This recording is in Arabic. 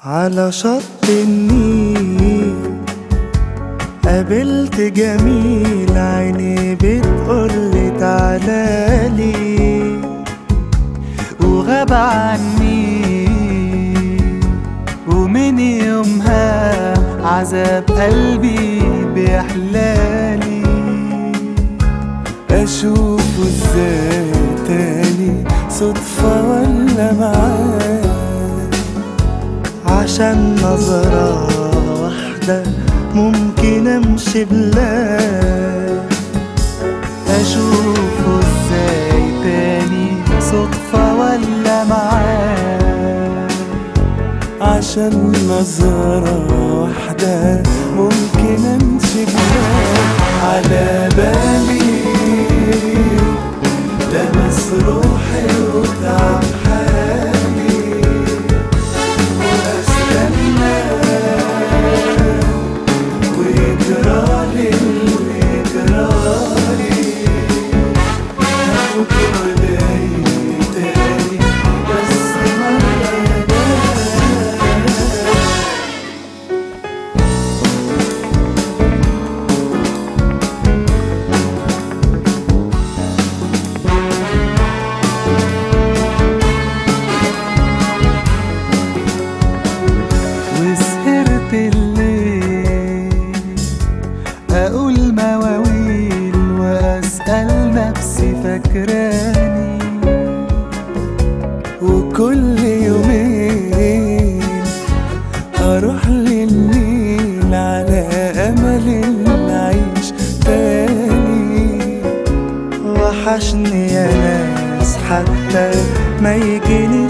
على شط النيل قابلت جميل، عيني بتقولي تعالالي وغاب عني، ومن يومها عذاب قلبي بيحلالي. اشوفه ازاي تاني، صدفة ولا معاه؟ عشان نظرة واحدة ممكن امشي بلاه. اشوفه ازاي تاني، صدفة ولا معاه؟ عشان نظرة واحدة ممكن امشي بلاه. على بالي لمس روحي وتعب حالي، واستنى ويجرالي ويجرالي، بكرة جاي تاني بس مرة وسهرت الليل أقول مواويل وأسأل نفسي فاكراني، وكل يومين أروح للنيل على أمل نعيش تاني. وحشني يا ناس حتى ما يجيني